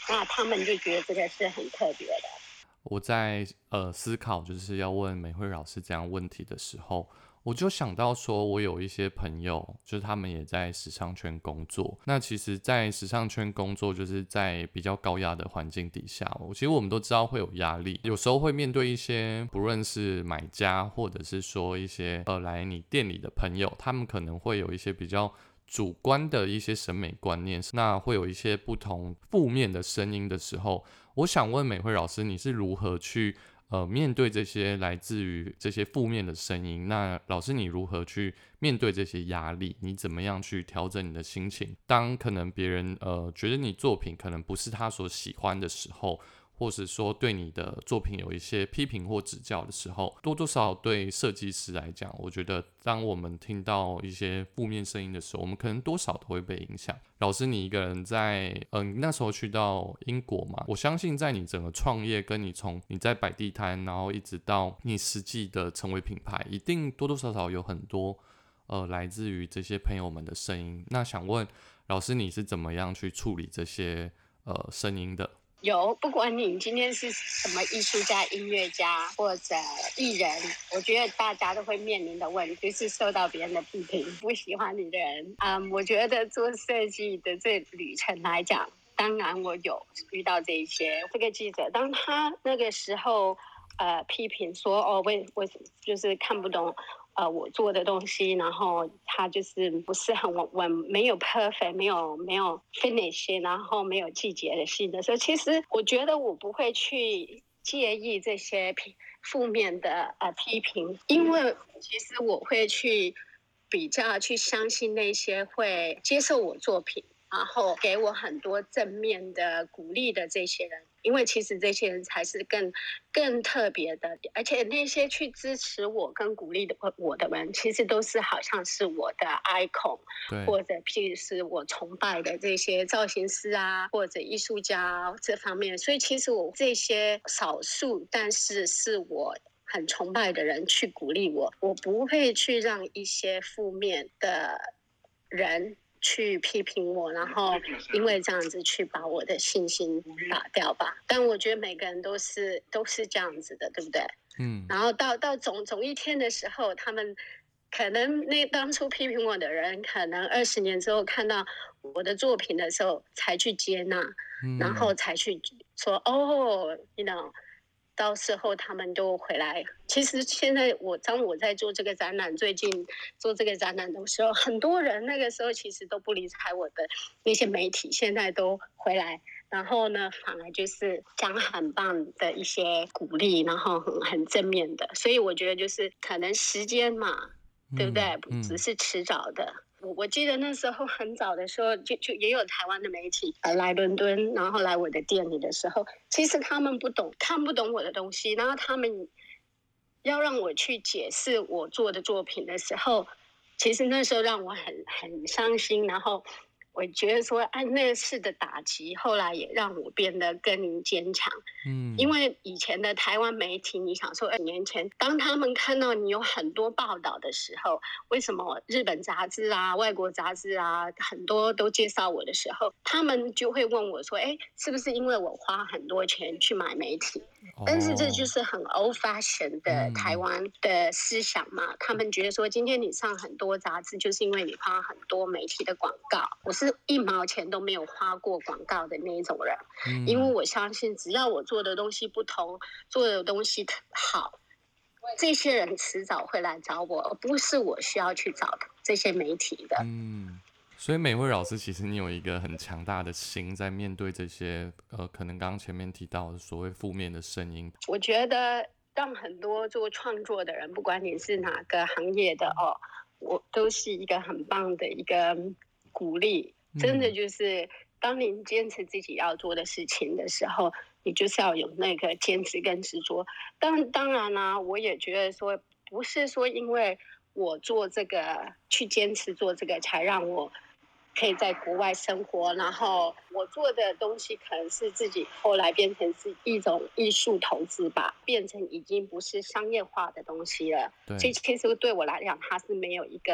那他们就觉得这个是很特别的。 我在呃思考就是要问美惠老师这样问题的时候，我就想到说，我有一些朋友，就是他们也在时尚圈工作。那其实，在时尚圈工作，就是在比较高压的环境底下，其实我们都知道会有压力，有时候会面对一些不论是买家，或者是说一些呃来你店里的朋友，他们可能会有一些比较主观的一些审美观念，那会有一些不同负面的声音的时候，我想问美惠老师，你是如何去呃面对这些来自于这些负面的声音？那老师你如何去面对这些压力？你怎么样去调整你的心情？当可能别人呃觉得你作品可能不是他所喜欢的时候，或是说对你的作品有一些批评或指教的时候，多多少少对设计师来讲，我觉得当我们听到一些负面声音的时候，我们可能多少都会被影响。老师，你一个人在，嗯、呃，你那时候去到英国嘛？我相信在你整个创业，跟你从你在摆地摊，然后一直到你实际的成为品牌，一定多多少少有很多呃来自于这些朋友们的声音。那想问老师，你是怎么样去处理这些呃声音的？ 有，不管你今天是什么艺术家、音乐家或者艺人，我觉得大家都会面临的问题，就是受到别人的批评，不喜欢你的人。嗯，我觉得做设计的这旅程来讲，当然我有遇到这一些。这个记者，当他那个时候呃批评说，哦，为为什么就是看不懂。呃，我做的东西，然后它就是不是很稳稳，没有 perfect， 没有没有 finish， 然后没有季节的性的时候，其实我觉得我不会去介意这些负面的呃批评，因为其实我会去比较去相信那些会接受我作品，然后给我很多正面的鼓励的这些人。因为其实这些人才是更更特别的，而且那些去支持我跟鼓励的我的人，其实都是好像是我的 icon， 或者譬如是我崇拜的这些造型师啊，或者艺术家这方面。所以其实我这些少数，但是是我很崇拜的人去鼓励我，我不会去让一些负面的人去批评我，然后因为这样子去把我的信心打掉吧。但我觉得每个人都是都是这样子的，对不对？嗯。然后到到总总一天的时候，他们可能那当初批评我的人，可能二十年之后看到我的作品的时候才去接纳，嗯、然后才去说哦 ，you know。到时候他们都回来。其实现在我当我在做这个展览，最近做这个展览的时候，很多人那个时候其实都不理睬我的那些媒体，现在都回来，然后呢，反而就是讲很棒的一些鼓励，然后很很正面的。所以我觉得就是可能时间嘛，对不对？嗯嗯、只是迟早的。我我记得那时候很早的时候，就就也有台湾的媒体呃来伦敦，然后来我的店里的时候，其实他们不懂，看不懂我的东西，然后他们要让我去解释我做的作品的时候，其实那时候让我很很伤心，然后我觉得说，哎，那次的打击，后来也让我变得更坚强。嗯，因为以前的台湾媒体，你想说二十年前，当他们看到你有很多报道的时候，为什么日本杂志啊、外国杂志啊，很多都介绍我的时候，他们就会问我说，哎，是不是因为我花很多钱去买媒体？但是这就是很 old fashion 的台湾的思想嘛，嗯、他们觉得说，今天你上很多杂志，就是因为你花很多媒体的广告。我是一毛钱都没有花过广告的那一种人，嗯、因为我相信，只要我做的东西不同，做的东西好，这些人迟早会来找我，而不是我需要去找这些媒体的。嗯。 所以美惠老师，其实你有一个很强大的心，在面对这些呃，可能刚刚前面提到的所谓负面的声音。 我觉得让很多做创作的人，不管你是哪个行业的哦，我都是一个很棒的一个鼓励。真的就是，当你坚持自己要做的事情的时候，你就是要有那个坚持跟执着。当当然啦、啊，我也觉得说，不是说因为我做这个去坚持做这个，才让我可以在国外生活，然后我做的东西可能是自己后来变成是一种艺术投资吧，变成已经不是商业化的东西了。所以其实对我来讲，它是没有一个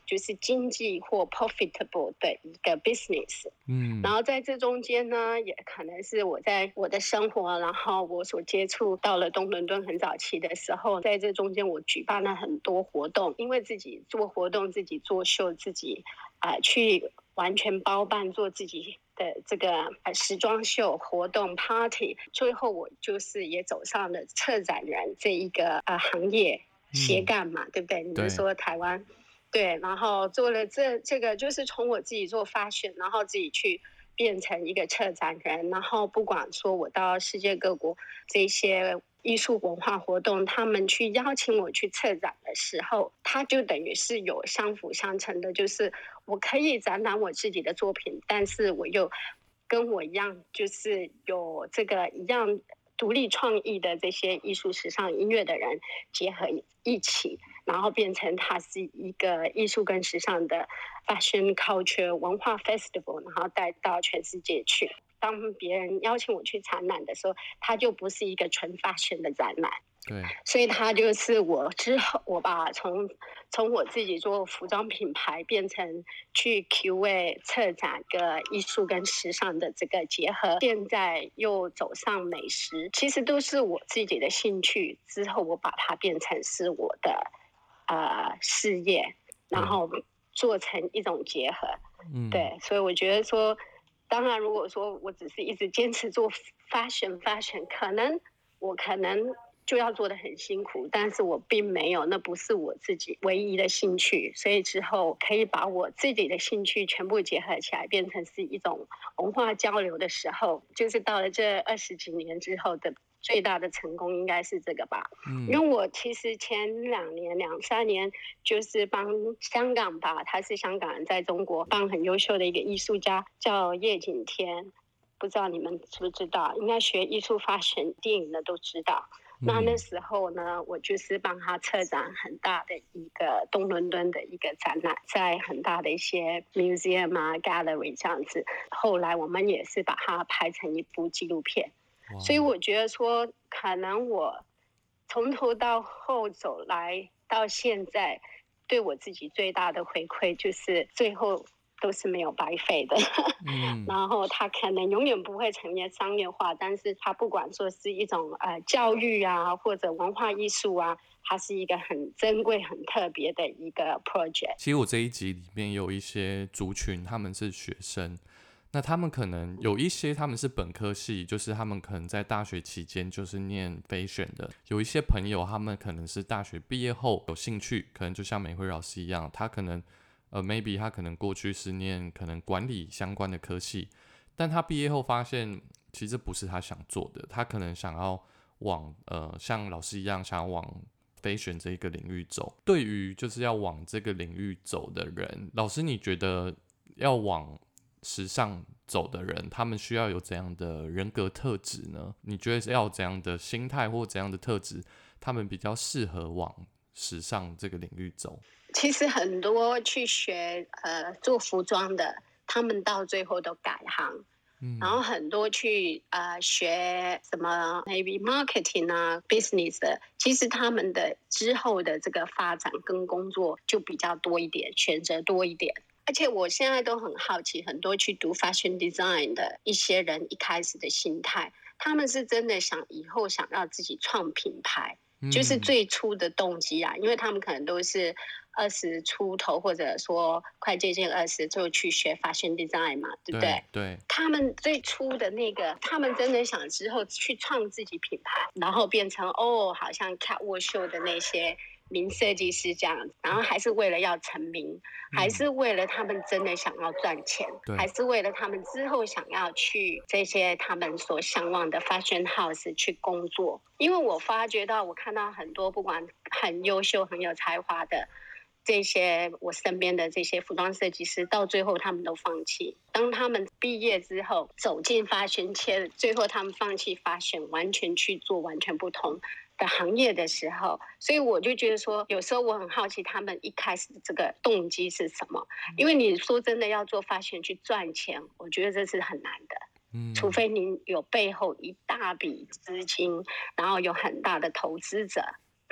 就是经济或 profitable 的一个 business。嗯，然后在这中间呢，也可能是我在我的生活，然后我所接触到了东伦敦很早期的时候，在这中间我举办了很多活动，因为自己做活动，自己做秀，自己啊、呃、去完全包办做自己的这个呃时装秀活动 party， 最后我就是也走上了策展人这一个呃行业斜杠嘛，嗯、对不对？你是说台湾？对，然后做了这这个，就是从我自己做fashion，然后自己去变成一个策展人，然后不管说我到世界各国这些艺术文化活动，他们去邀请我去策展的时候，它就等于是有相辅相成的，就是我可以展览我自己的作品，但是我又跟我一样，就是有这个一样独立创意的这些艺术、时尚、音乐的人结合一起，然后变成它是一个艺术跟时尚的 fashion culture 文化 festival， 然后带到全世界去。当别人邀请我去展览的时候，它就不是一个纯 fashion 的展览。对，所以它就是我之后我把从从我自己做服装品牌变成去 Q A 策展个艺术跟时尚的这个结合，现在又走上美食，其实都是我自己的兴趣，之后我把它变成是我的呃事业，然后做成一种结合。嗯，对，所以我觉得说，当然如果说我只是一直坚持做 fashion fashion， 可能我可能就要做得很辛苦，但是我并没有，那不是我自己唯一的兴趣，所以之后可以把我自己的兴趣全部结合起来，变成是一种文化交流的时候，就是到了这二十几年之后的最大的成功应该是这个吧。嗯，因为我其实前两年两三年就是帮香港吧，他是香港人在中国，帮很优秀的一个艺术家叫叶景天，不知道你们知不知道，应该学艺术发展电影的都知道。那那时候呢，我就是帮他策展很大的一个东伦敦的一个展览，在很大的一些 museum 啊 gallery 这样子。后来我们也是把它拍成一部纪录片。所以我觉得说，可能我从头到后走来到现在，对我自己最大的回馈就是最后都是没有白费的。嗯，然后它可能永远不会成为商业化，但是它不管说是一种呃教育啊，或者文化艺术啊，它是一个很珍贵、很特别的一个 project。 其实我这一集里面有一些族群，他们是学生。那他们可能有一些他们是本科系，就是他们可能在大学期间就是念fashion的。有一些朋友他们可能是大学毕业后有兴趣，可能就像美惠老师一样，他可能呃 maybe 他可能过去是念可能管理相关的科系，但他毕业后发现其实不是他想做的，他可能想要往呃像老师一样想要往fashion这一个领域走。对于就是要往这个领域走的人，老师你觉得要往时尚走的人，他们需要有怎样的人格特质呢？你觉得要有怎样的心态或怎样的特质，他们比较适合往时尚这个领域走？ 其实很多去学呃做服装的，他们到最后都改行。嗯，然后很多去呃学什么 maybe marketing 啊 business 的，其实他们的之后的这个发展跟工作就比较多一点，选择多一点。而且我现在都很好奇，很多去读 fashion design 的一些人一开始的心态，他们是真的想以后想要自己创品牌，嗯，就是最初的动机啊，因为他们可能都是二十出头，或者说快接近二十就去学 fashion design 嘛，对不对？对，对，他们最初的那个，他们真的想之后去创自己品牌，然后变成哦，好像 catwalk show 的那些名设计师这样，然后还是为了要成名，还是为了他们真的想要赚钱，还是为了他们之后想要去这些他们所向往的 fashion house 去工作。因为我发觉到，我看到很多不管很优秀、很有才华的这些我身边的这些服装设计师，到最后他们都放弃。当他们毕业之后走进fashion圈，最后他们放弃fashion，完全去做完全不同的行业的时候，所以我就觉得说，有时候我很好奇他们一开始的这个动机是什么。因为你说真的要做fashion去赚钱，我觉得这是很难的。嗯，除非你有背后一大笔资金，然后有很大的投资者，然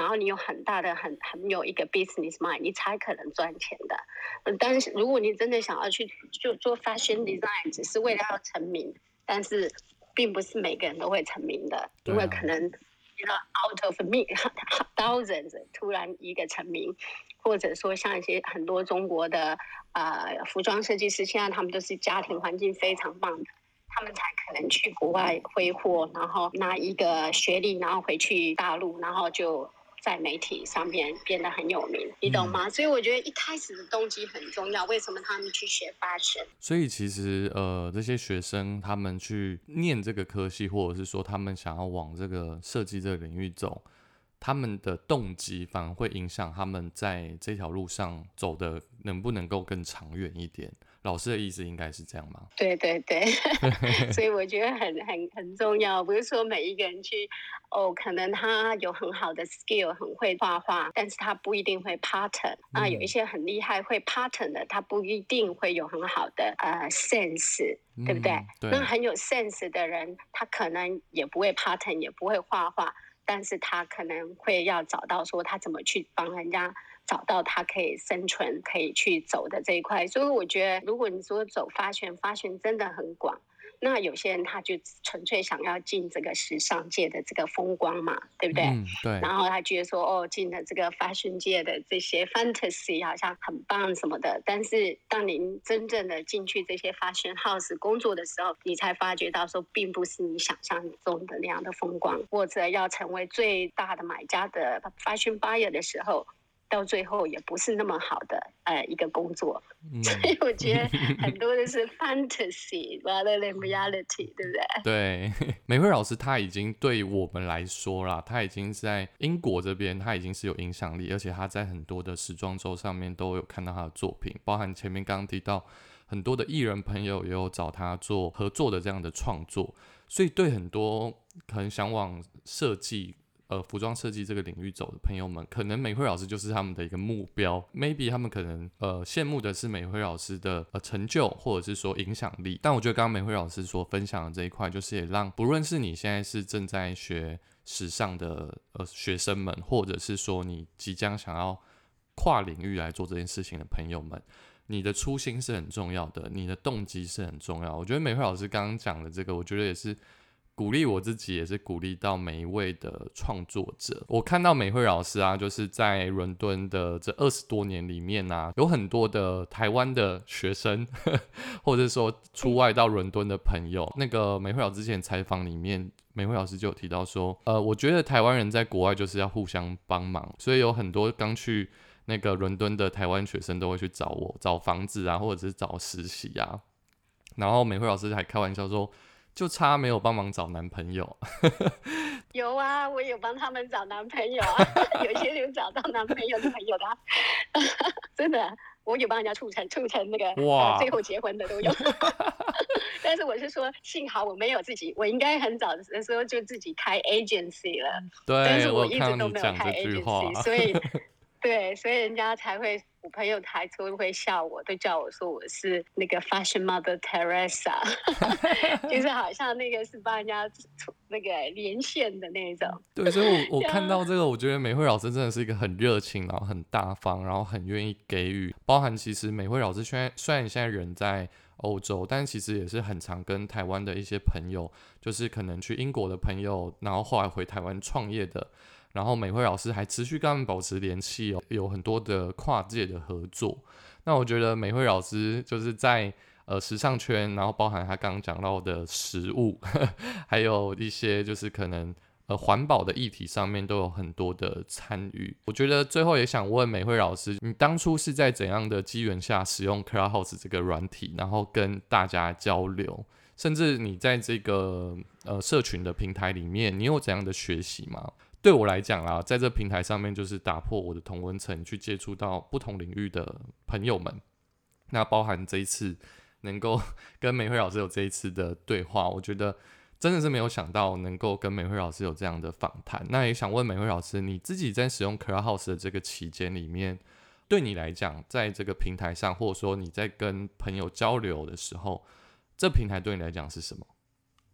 然后你有很大的很很有一个 business mind， 你才可能赚钱的。嗯，但是如果你真的想要去就做 fashion design， 只是为了要成名，但是并不是每个人都会成名的，因为可能 you know out of me thousands 突然一个成名，或者说像一些很多中国的呃服装设计师，现在他们都是家庭环境非常棒的。他们才可能去国外挥霍，然后拿一个学历，然后回去大陆，然后就在媒体上面变得很有名，你懂吗？嗯、所以我觉得一开始的动机很重要。为什么他们去学 fashion？ 所以其实呃，这些学生他们去念这个科系，或者是说他们想要往这个设计这个领域走，他们的动机反而会影响他们在这条路上走的能不能够更长远一点。老师的意思应该是这样吗？ 对对对，所以我觉得很很很重要。不是说每一个人去，哦，可能他有很好的 skill， 很会画画，但是他不一定会 pattern。啊，有一些很厉害会 pattern 的，他不一定会有很好的呃 sense， 对不对？嗯、对。那很有 sense 的人，他可能也不会 pattern， 也不会画画，但是他可能会要找到说他怎么去帮人家。找到他可以生存可以去走的这一块，所以我觉得如果你说走fashion fashion真的很广，那有些人他就纯粹想要进这个时尚界的这个风光嘛，对不对？嗯，对。然后他觉得说哦，进了这个 fashion 界的这些 fantasy 好像很棒什么的，但是当您真正的进去这些 fashion house 工作的时候，你才发觉到说并不是你想象中的那样的风光，或者要成为最大的买家的 fashion buyer 的时候，到最后也不是那么好的呃一个工作，嗯、所以我觉得很多的是 fantasy rather than reality， 对不对？ 对，美慧老师他已经对我们来说啦，他已经在英国这边，他已经是有影响力，而且他在很多的时装周上面都有看到他的作品，包含前面刚刚提到很多的艺人朋友也有找他做合作的这样的创作，所以对很多可能想往设计。呃，服装设计这个领域走的朋友们，可能美慧老师就是他们的一个目标。Maybe 他们可能呃羡慕的是美慧老师的呃成就，或者是说影响力。但我觉得刚刚美慧老师所分享的这一块，就是也让不论是你现在是正在学时尚的呃学生们，或者是说你即将想要跨领域来做这件事情的朋友们，你的初心是很重要的，你的动机是很重要。我觉得美慧老师刚刚讲的这个，我觉得也是。鼓励我自己，也是鼓励到每一位的创作者。我看到美慧老师啊，就是在伦敦的这二十多年里面啊，有很多的台湾的学生，呵呵或者说出外到伦敦的朋友。那个美慧老师之前采访里面，美慧老师就有提到说，呃，我觉得台湾人在国外就是要互相帮忙，所以有很多刚去那个伦敦的台湾学生都会去找我，找房子啊，或者是找实习啊。然后美慧老师还开玩笑说。就差没有帮忙找男朋友。 有啊，我有帮他们找男朋友啊，有些有找到男朋友的朋友的、啊，真的，我有帮人家促成促成那个、呃、最后结婚的都有。但是我是说，幸好我没有自己，我应该很早的时候就自己开 agency 了， 对， 但是我一直都没有开 agency， 所以对，所以人家才会。我朋友抬头会笑我，都叫我说我是那个 Fashion Mother Teresa， 就是好像那个是帮人家那个连线的那种。 对，所以我我看到这个，我觉得美慧老师真的是一个很热情，然后很大方，然后很愿意给予。包含其实美慧老师虽然虽然现在人在欧洲，但其实也是很常跟台湾的一些朋友，就是可能去英国的朋友，然后后来回台湾创业的。然后美慧老师还持续跟他们保持联系哦，有很多的跨界的合作。那我觉得美慧老师就是在呃时尚圈，然后包含他刚刚讲到的食物，呵呵还有一些就是可能呃环保的议题上面都有很多的参与。我觉得最后也想问美慧老师，你当初是在怎样的机缘下使用 Clubhouse 这个软体，然后跟大家交流？甚至你在这个呃社群的平台里面，你有怎样的学习吗？对我来讲啦，在这平台上面就是打破我的同温层，去接触到不同领域的朋友们。那包含这一次能够跟美慧老师有这一次的对话，我觉得真的是没有想到能够跟美慧老师有这样的访谈。那也想问美慧老师，你自己在使用 Clubhouse 的这个期间里面，对你来讲，在这个平台上，或者说你在跟朋友交流的时候，这平台对你来讲是什么？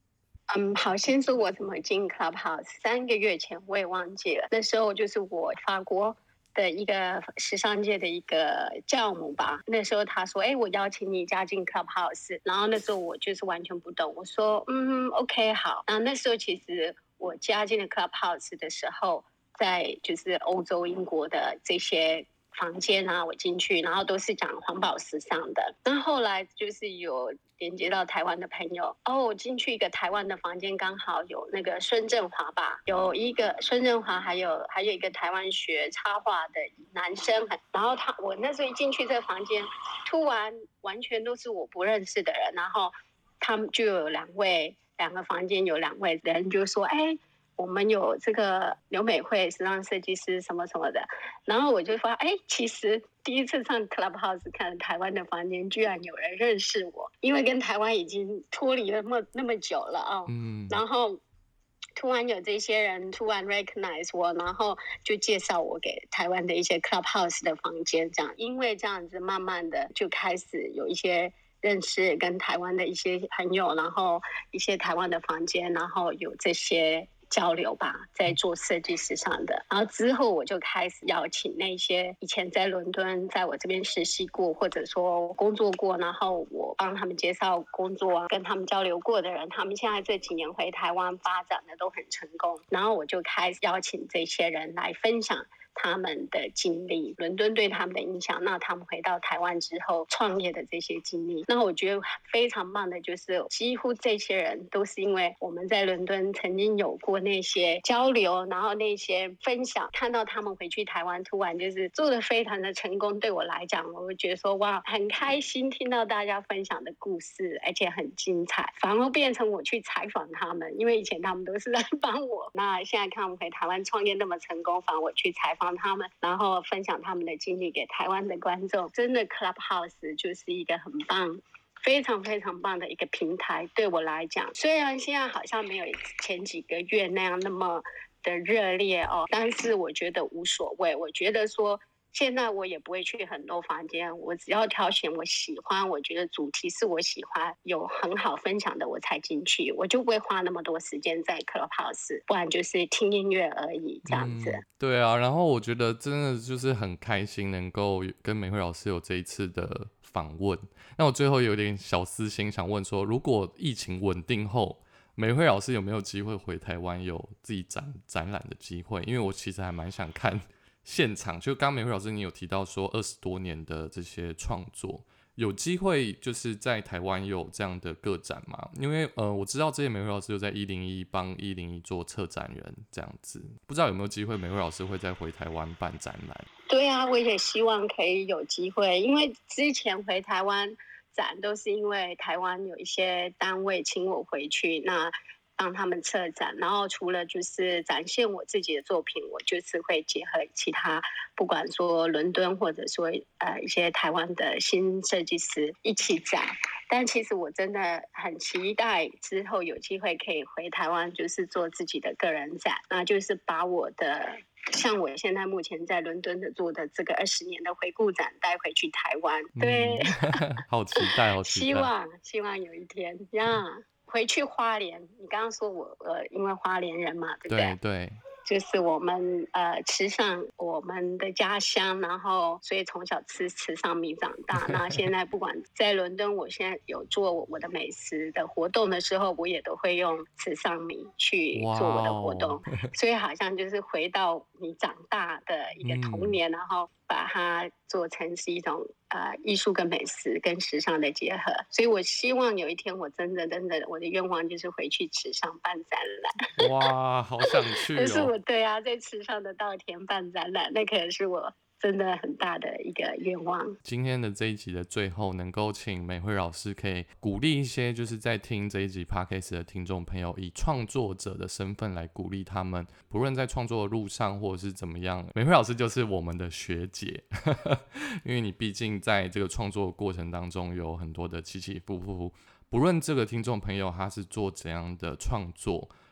嗯，好，先说我怎么进 Clubhouse。三个月前我也忘记了，那时候就是我法国的一个时尚界的一个教母吧。那时候他说：“哎、欸，我邀请你加进 Clubhouse。”然后那时候我就是完全不懂，我说：“嗯 ，OK， 好。”然后那时候其实我加进了 Clubhouse 的时候，在就是欧洲、英国的这些房间啊，我进去，然后都是讲环保时尚的。那后来就是有连接到台湾的朋友，哦，我进去一个台湾的房间，刚好有那个孙振华吧，有一个孙振华，还有还有一个台湾学插画的男生，然后他我那时候一进去这个房间，突然完全都是我不认识的人，然后他们就有两位两个房间有两位人就说，哎，我们有这个刘美惠时尚设计师什么什么的，然后我就说，哎，其实第一次上 Clubhouse 看台湾的房间，居然有人认识我，因为跟台湾已经脱离了那么那么久了啊、哦。嗯，然后突然有这些人突然 recognize 我，然后就介绍我给台湾的一些 Clubhouse 的房间，这样，因为这样子慢慢的就开始有一些认识跟台湾的一些朋友，然后一些台湾的房间，然后有这些交流吧，在做设计时尚的。然后之后我就开始邀请那些以前在伦敦在我这边实习过或者说工作过，然后我帮他们介绍工作啊，跟他们交流过的人，他们现在这几年回台湾发展的都很成功，然后我就开始邀请这些人来分享他们的经历，伦敦对他们的影响，那他们回到台湾之后创业的这些经历。那我觉得非常棒的就是几乎这些人都是因为我们在伦敦曾经有过那些交流，然后那些分享，看到他们回去台湾突然就是做得非常的成功，对我来讲我会觉得说哇，很开心听到大家分享的故事，而且很精彩，反而变成我去采访他们，因为以前他们都是来帮我，那现在看我们回台湾创业那么成功，反而我去采访他们，然后分享他们的经历给台湾的观众。真的 Clubhouse 就是一个很棒非常非常棒的一个平台，对我来讲虽然现在好像没有前几个月那样那么的热烈哦，但是我觉得无所谓。我觉得说现在我也不会去很多房间，我只要挑选我喜欢，我觉得主题是我喜欢有很好分享的我才进去，我就不会花那么多时间在 Clubhouse， 不然就是听音乐而已这样子、嗯、 对啊，然后我觉得真的就是很开心能够跟美惠老师有这一次的访问。那我最后有点小私心想问说，如果疫情稳定后，美惠老师有没有机会回台湾有自己 展, 展览的机会？因为我其实还蛮想看现场，就刚美惠老师你有提到说二十多年的这些创作，有机会就是在台湾有这样的个展吗？因为呃我知道之前美惠老师有在一零一帮一零一做策展人这样子，不知道有没有机会美惠老师会再回台湾办展览？ 对啊，我也希望可以有机会，因为之前回台湾展都是因为台湾有一些单位请我回去，那帮他们策展，然后除了就是展现我自己的作品，我就是会结合其他，不管说伦敦或者说呃一些台湾的新设计师一起展。但其实我真的很期待之后有机会可以回台湾，就是做自己的个人展，那就是把我的像我现在目前在伦敦的做的这个二十年的回顾展带回去台湾。对， 嗯、好期待，好期待， 希望希望有一天呀。回去花莲，你刚刚说我呃，因为花莲人嘛，对不对？ 对对， 就是我们呃池上我们的家乡，然后所以从小吃池上米长大。那现在不管在伦敦，我现在有做我的美食的活动的时候，我也都会用池上米去做我的活动， wow 所以好像就是回到你长大的一个童年，嗯、然后把它做成是一种呃艺术跟美食跟时尚的结合。所以我希望有一天我真的真的我的愿望就是回去池上办展览。 哇，好想去哦！ 这是我对啊，在池上的稻田办展览，那可能是我真的很大的一个愿望。 今天的这一集的最后，能够请美惠老师可以鼓励一些就是在听这一集 Podcast 的听众朋友，以创作者的身份来鼓励他们，不论在创作的路上或者是怎么样，美惠老师就是我们的学姐，因为你毕竟在这个创作的过程当中有很多的起起伏伏，不论这个听众朋友他是做怎样的创作，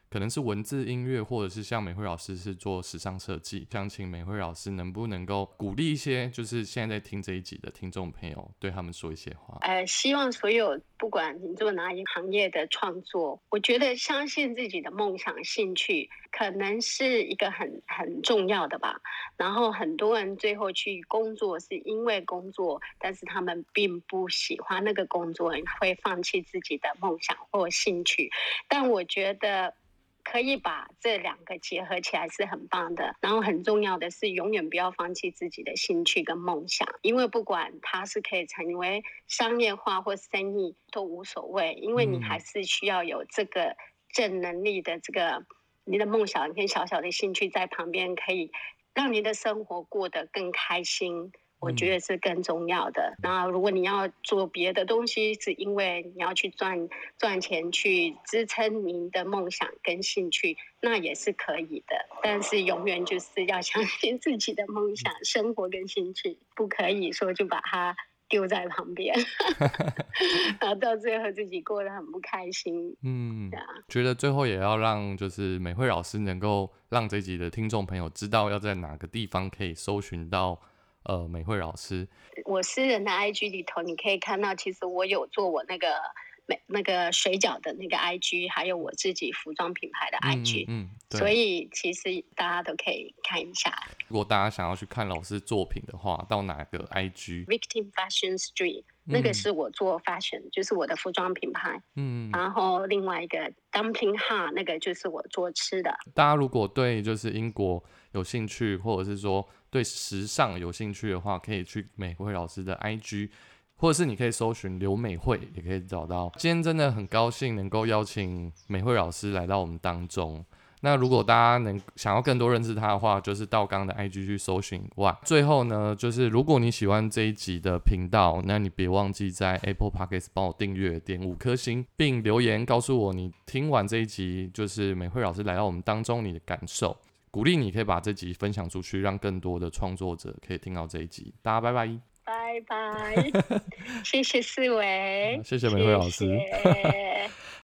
可能是文字、音乐，或者是像美慧老师是做时尚设计。想请美慧老师能不能够鼓励一些就是现在在听这一集的听众朋友，对他们说一些话。 呃，希望所有不管你做哪一行业的创作，我觉得相信自己的梦想、兴趣，可能是一个很很重要的吧。然后很多人最后去工作是因为工作，但是他们并不喜欢那个工作，会放弃自己的梦想或兴趣。但我觉得可以把这两个结合起来是很棒的。然后很重要的是永远不要放弃自己的兴趣跟梦想，因为不管它是可以成为商业化或生意都无所谓，因为你还是需要有这个正能力的这个你的梦想跟小小的兴趣在旁边，可以让你的生活过得更开心，我觉得是更重要的。然后如果你要做别的东西，是因为你要去赚赚钱去支撑你的梦想跟兴趣，那也是可以的。但是永远就是要相信自己的梦想、生活跟兴趣，不可以说就把它丢在旁边然后到最后自己过得很不开心。 嗯，觉得最后也要让就是美慧老师能够让这集的听众朋友知道要在哪个地方可以搜寻到呃，美慧老师。 我私人的 I G 里头，你可以看到，其实我有做我那个那个水饺的那个 I G， 还有我自己服装品牌的 I G， 嗯, 嗯, 嗯所以其实大家都可以看一下。 如果大家想要去看老师作品的话，到哪个 I G？Victim Fashion Street，、嗯、那个是我做 fashion， 就是我的服装品牌。嗯，然后另外一个 Dumpling Heart， 那个就是我做吃的。 大家如果对就是英国有兴趣，或者是说对时尚有兴趣的话，可以去美慧老师的 I G， 或者是你可以搜寻刘美慧，也可以找到。今天真的很高兴能够邀请美慧老师来到我们当中。那如果大家能想要更多认识他的话，就是到刚刚的 I G 去搜寻哇。最后呢，就是如果你喜欢这一集的频道，那你别忘记在 Apple Podcast 帮我订阅，点五颗星，并留言告诉我你听完这一集，就是美慧老师来到我们当中你的感受。鼓励你可以把这集分享出去，让更多的创作者可以听到这一集。大家拜拜， 拜拜，谢谢思维， 谢谢美慧老师。谢谢